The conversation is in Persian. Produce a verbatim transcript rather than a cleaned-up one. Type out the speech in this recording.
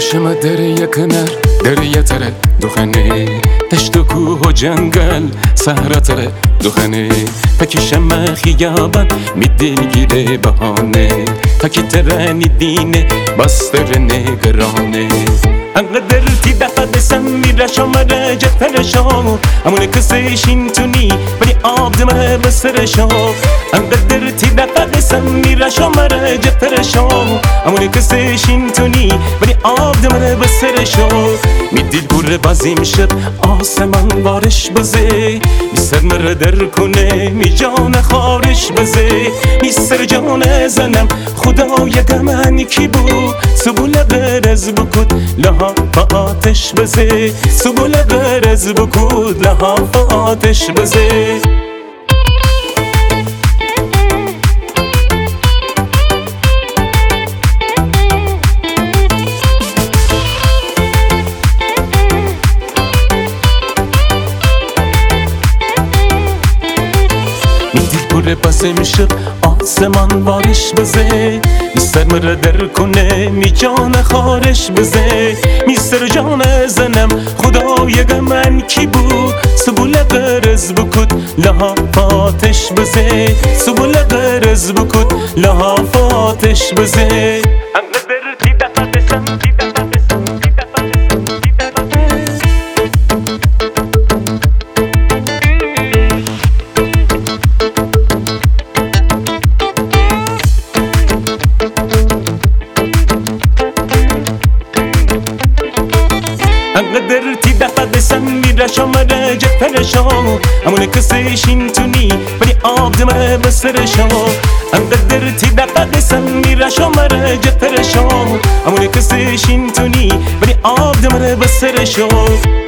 شما دریه کنار دریه تره دخنه تشت و کوه و جنگل صحرا تره دخنه تکی شما خیابان می دلگیره بهانه تکی ترانی دینه بستر نگرانه انقدر تی دفع دسم میره شما رجت پرشو همون کسیشین تونی ولی آب دمه بسرشو انقدر تی دفع دسم میره شما رجت پرشو همون کسیشین تونی ولی آب دمه بسرشو میدیل گوره بازیم شد آسمان بارش بزه می سر مره در کنه می جان خارش بزه می سر جان زنم خدا یکمن کی بود سبول غرز بکد لها با آتش بزه سبول غرز بکد لها با آتش بزه بازم شد آسمان بارش بزه می سر مره در کنه می جان خارش بزه می سر جان زنم خدای من کی بود سبول غرز بکد لها فاتش بزه سبول غرز بکد لها فاتش بزه انقدر تی دفع دسم تی دفع دسم تی دفع دسم تی دفع دسم انقدر تی دفع دسم میره شما رجت پرشو همون کسیشین تونی ولی آب دمه بسرشو انقدر تی دفع دسم میره شما رجت پرشو همون کسیشین تونی ولی آب دمه بسرشو